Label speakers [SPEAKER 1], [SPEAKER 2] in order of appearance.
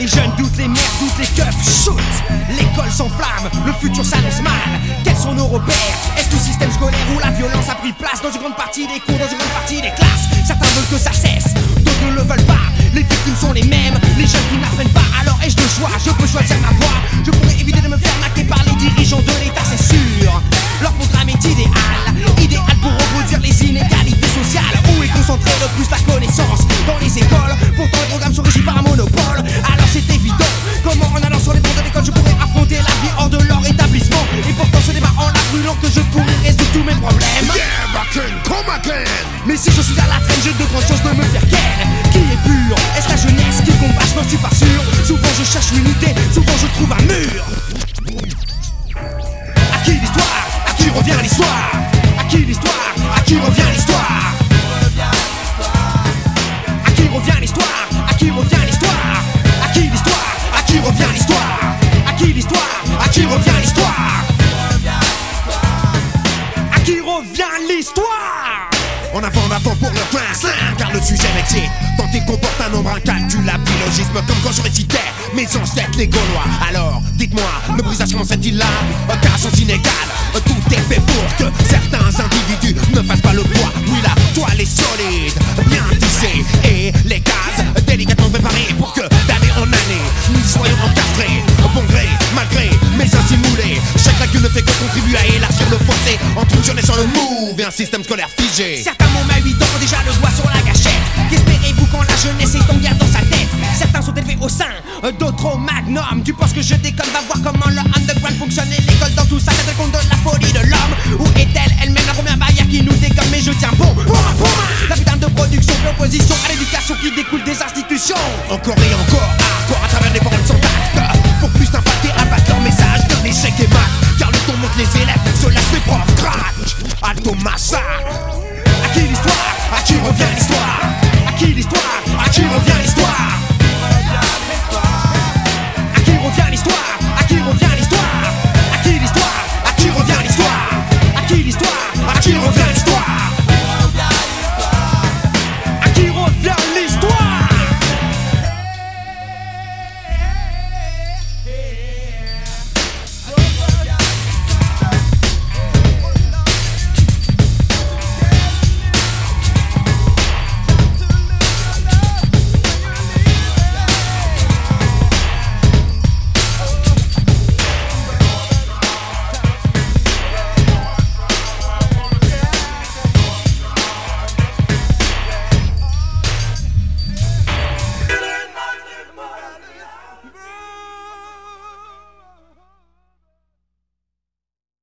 [SPEAKER 1] Les jeunes doutent, les mères doutent, les keufs shootent. L'école s'enflamme, le futur s'annonce mal. Quels sont nos repères? Est-ce le système scolaire où la violence a pris place dans une grande partie des cours, dans une grande partie des classes? Certains veulent que ça cesse, d'autres ne le veulent pas. Les victimes sont les mêmes, les jeunes qui n'apprennent pas. Alors ai-je le choix? Je peux choisir ma voie. Je pourrais éviter de me faire maquer par les dirigeants de l'État, c'est sûr. Leur programme est idéal pour reproduire les inégalités sociales. Où est concentré le plus la connaissance? Dans les écoles. Pourtant les programmes sont régis par un monopole. Alors c'est évident, comment en allant sur les bancs de l'école je pourrais affronter la vie hors de leur établissement? Et pourtant ce débat en la brûlant que je pourrais résoudre tous mes problèmes.
[SPEAKER 2] Yeah, Raken, come again.
[SPEAKER 1] Mais si je suis à la traîne, j'ai de grandes chances de me faire ken. Qui est pur? Est-ce la jeunesse qui combat? Je n'en suis pas sûr. Souvent je cherche l'unité, souvent je trouve un mur. À qui l'histoire? À qui revient l'histoire? À qui l'histoire? À qui revient l'histoire? À qui revient l'histoire? À qui revient l'histoire? À qui l'histoire? À qui revient l'histoire? À qui l'histoire? À qui revient l'histoire? À qui revient l'histoire?
[SPEAKER 2] En avant pour le prince, car le sujet m'excite. Tant il comporte un nombre incalculable d'illogisme, comme quand je récitais mes ancêtres les Gaulois. Alors, dites-moi, le brisage comment cette là? Car sens inégal, tout est fait pour que certains individus ne fassent pas le poids. Oui, la toile est solide, bien tissée, et les cases délicatement préparées pour que d'année en année nous soyons encastrés. Bon gré, malgré, mais ainsi moulés. Chaque lacune ne fait que contribuer à élargir le fossé entre une jeunesse en le move et un système scolaire figé.
[SPEAKER 1] Certains m'ont à 8 ans déjà le doigt sur la gâchette. Qu'espérez-vous quand la jeunesse est en guerre dans sa tête? Certains sont élevés au sein, d'autres au magnum. Tu penses que je déconne? Va voir comment le underground fonctionne et l'école dans tout ça. T'as compte de la folie de l'homme? Où est-elle elle-même la première barrière qui nous dégomme? Mais je tiens bon, la putain de production fait opposition à l'éducation qui découle des institutions.
[SPEAKER 2] Encore et encore à travers les paroles sans tact. Pour plus d'impacter, abattre leur message d'un échec et mat. Car le ton monte les élèves, cela se les profs crash. Alto massacre.
[SPEAKER 1] À qui l'histoire? À qui revient l'histoire? À qui l'histoire? À qui revient